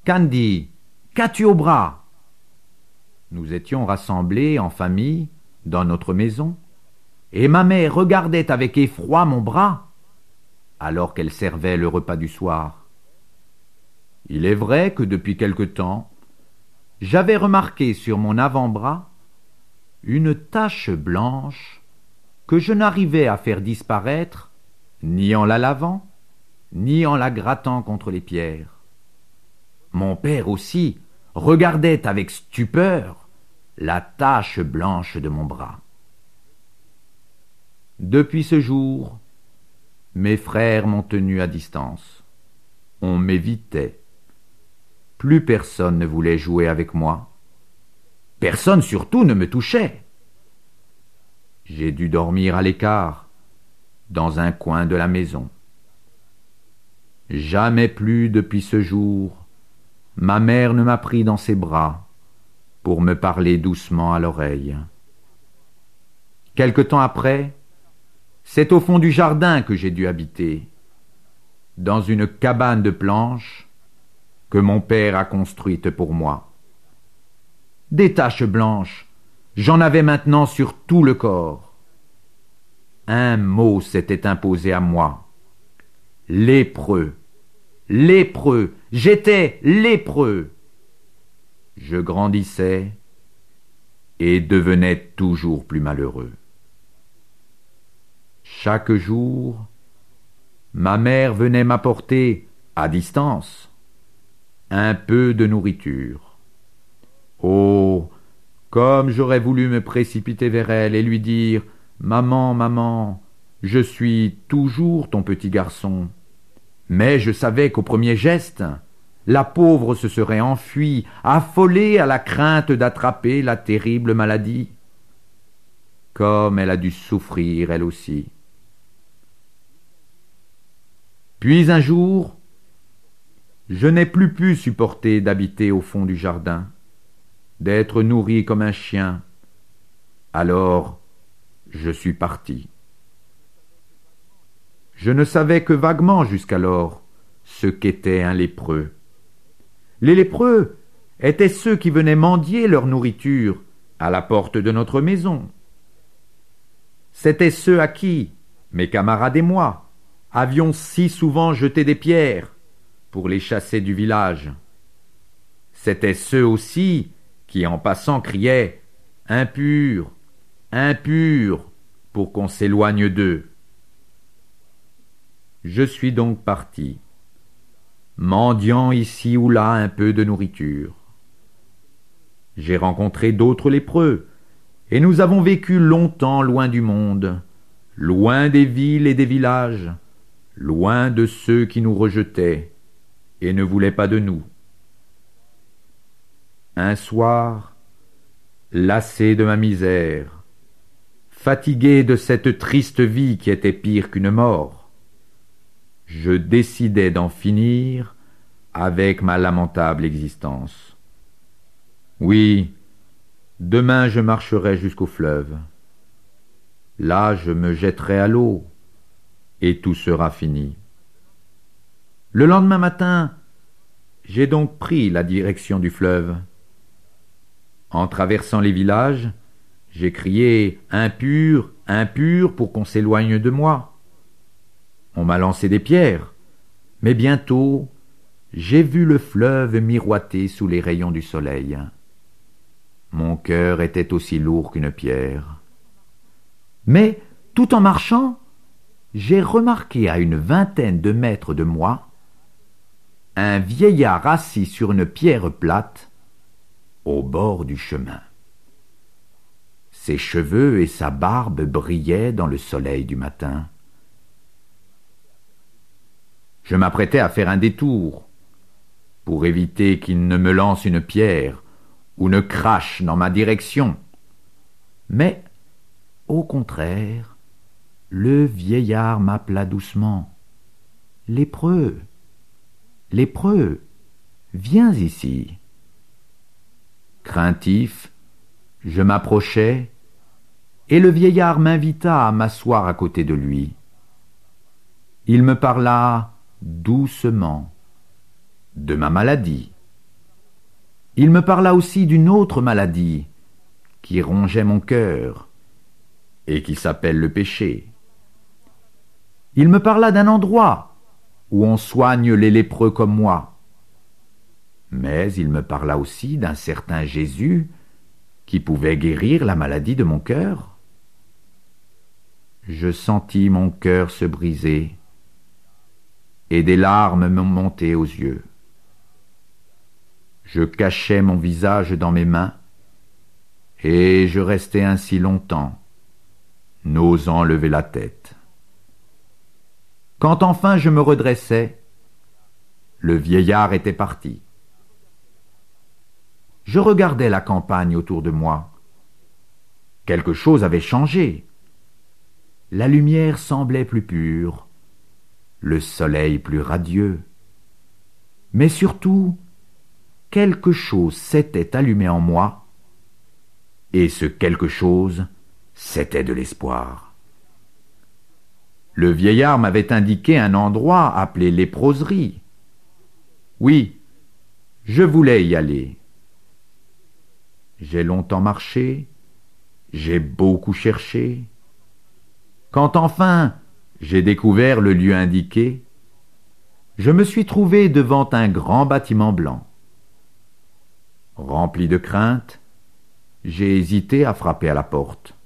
Candy, qu'as-tu au bras ?» Nous étions rassemblés en famille dans notre maison, et ma mère regardait avec effroi mon bras, alors qu'elle servait le repas du soir. Il est vrai que depuis quelque temps, j'avais remarqué sur mon avant-bras une tache blanche que je n'arrivais à faire disparaître ni en la lavant, ni en la grattant contre les pierres. Mon père aussi regardait avec stupeur la tache blanche de mon bras. Depuis ce jour, mes frères m'ont tenu à distance. On m'évitait. Plus personne ne voulait jouer avec moi. Personne surtout ne me touchait. J'ai dû dormir à l'écart, dans un coin de la maison. Jamais plus depuis ce jour, ma mère ne m'a pris dans ses bras pour me parler doucement à l'oreille. Quelque temps après, c'est au fond du jardin que j'ai dû habiter, dans une cabane de planches que mon père a construite pour moi. Des taches blanches, j'en avais maintenant sur tout le corps. Un mot s'était imposé à moi. Lépreux. Lépreux. J'étais lépreux. Je grandissais et devenais toujours plus malheureux. Chaque jour, ma mère venait m'apporter, à distance, un peu de nourriture. Oh, comme j'aurais voulu me précipiter vers elle et lui dire « Maman, maman, je suis toujours ton petit garçon. » Mais je savais qu'au premier geste, la pauvre se serait enfuie, affolée à la crainte d'attraper la terrible maladie. Comme elle a dû souffrir, elle aussi. Puis un jour, je n'ai plus pu supporter d'habiter au fond du jardin, d'être nourri comme un chien. Alors, je suis parti. Je ne savais que vaguement jusqu'alors ce qu'était un lépreux. Les lépreux étaient ceux qui venaient mendier leur nourriture à la porte de notre maison. C'étaient ceux à qui, mes camarades et moi, avions si souvent jeté des pierres pour les chasser du village. C'étaient ceux aussi qui, en passant, criaient « Impur, impur » pour qu'on s'éloigne d'eux. Je suis donc parti, mendiant ici ou là un peu de nourriture. J'ai rencontré d'autres lépreux, et nous avons vécu longtemps loin du monde, loin des villes et des villages, loin de ceux qui nous rejetaient et ne voulaient pas de nous. Un soir, lassé de ma misère, fatigué de cette triste vie qui était pire qu'une mort, je décidai d'en finir avec ma lamentable existence. Oui, demain je marcherai jusqu'au fleuve. Là je me jetterai à l'eau, et tout sera fini. Le lendemain matin, j'ai donc pris la direction du fleuve. En traversant les villages, j'ai crié « Impur, impur » pour qu'on s'éloigne de moi. On m'a lancé des pierres, mais bientôt, j'ai vu le fleuve miroiter sous les rayons du soleil. Mon cœur était aussi lourd qu'une pierre. Mais, tout en marchant, j'ai remarqué à une vingtaine de mètres de moi un vieillard assis sur une pierre plate au bord du chemin. Ses cheveux et sa barbe brillaient dans le soleil du matin. Je m'apprêtais à faire un détour pour éviter qu'il ne me lance une pierre ou ne crache dans ma direction. Mais, au contraire, le vieillard m'appela doucement. « Lépreux, lépreux, viens ici. » Craintif, je m'approchai, et le vieillard m'invita à m'asseoir à côté de lui. Il me parla doucement de ma maladie, Il me parla aussi d'une autre maladie qui rongeait mon cœur et qui s'appelle le péché. Il me parla d'un endroit où on soigne les lépreux comme moi. Mais il me parla aussi d'un certain Jésus qui pouvait guérir la maladie de mon cœur. Je sentis mon cœur se briser et des larmes me montaient aux yeux. Je cachai mon visage dans mes mains et je restai ainsi longtemps, n'osant lever la tête. Quand enfin je me redressai, le vieillard était parti. Je regardais la campagne autour de moi. Quelque chose avait changé. La lumière semblait plus pure, le soleil plus radieux. Mais surtout, quelque chose s'était allumé en moi, et ce quelque chose, c'était de l'espoir. Le vieillard m'avait indiqué un endroit appelé léproserie. Oui, je voulais y aller. J'ai longtemps marché, j'ai beaucoup cherché. Quand enfin j'ai découvert le lieu indiqué, je me suis trouvé devant un grand bâtiment blanc. Rempli de crainte, j'ai hésité à frapper à la porte.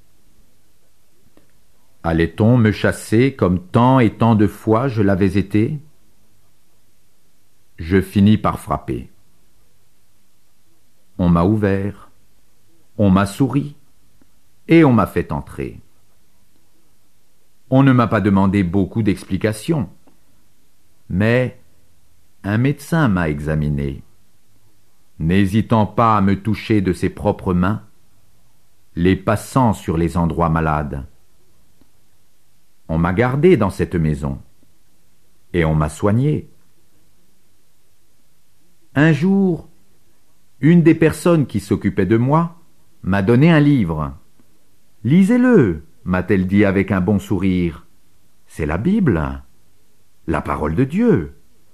Allait-on me chasser comme tant et tant de fois je l'avais été? Je finis par frapper. On m'a ouvert, on m'a souri, et on m'a fait entrer. On ne m'a pas demandé beaucoup d'explications, mais un médecin m'a examiné, n'hésitant pas à me toucher de ses propres mains, les passant sur les endroits malades. On m'a gardé dans cette maison, et on m'a soigné. Un jour, une des personnes qui s'occupait de moi m'a donné un livre. « Lisez-le » m'a-t-elle dit avec un bon sourire. « C'est la Bible, la parole de Dieu. »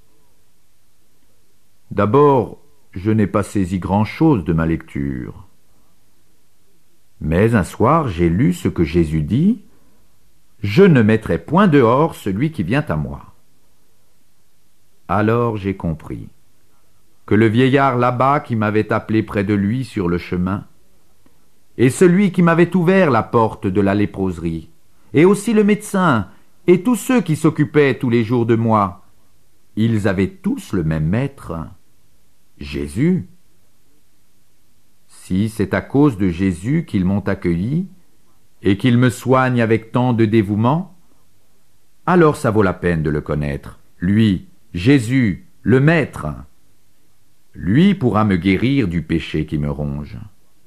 D'abord, je n'ai pas saisi grand-chose de ma lecture. Mais un soir, j'ai lu ce que Jésus dit: « Je ne mettrai point dehors celui qui vient à moi. » Alors j'ai compris que le vieillard là-bas qui m'avait appelé près de lui sur le chemin, et celui qui m'avait ouvert la porte de la léproserie, et aussi le médecin, et tous ceux qui s'occupaient tous les jours de moi, ils avaient tous le même maître, Jésus. Si c'est à cause de Jésus qu'ils m'ont accueilli, et qu'ils me soignent avec tant de dévouement, alors ça vaut la peine de le connaître, lui, Jésus, le Maître. Lui pourra me guérir du péché qui me ronge.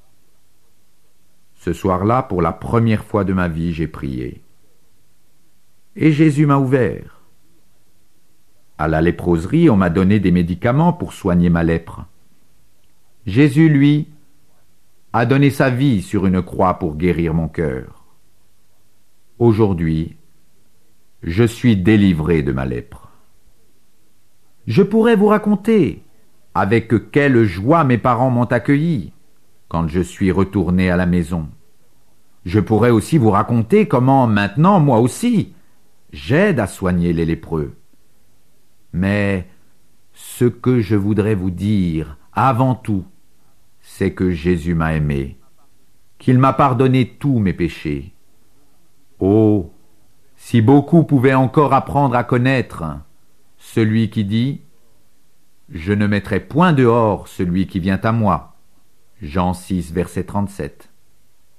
Ce soir-là, pour la première fois de ma vie, j'ai prié. Et Jésus m'a ouvert. À la léproserie, on m'a donné des médicaments pour soigner ma lèpre. Jésus, lui, a donné sa vie sur une croix pour guérir mon cœur. Aujourd'hui, je suis délivré de ma lèpre. Je pourrais vous raconter avec quelle joie mes parents m'ont accueilli quand je suis retourné à la maison. Je pourrais aussi vous raconter comment maintenant, moi aussi, j'aide à soigner les lépreux. Mais ce que je voudrais vous dire, avant tout, c'est que Jésus m'a aimé, qu'il m'a pardonné tous mes péchés. Oh, si beaucoup pouvaient encore apprendre à connaître celui qui dit: « Je ne mettrai point dehors celui qui vient à moi. » Jean 6, verset 37.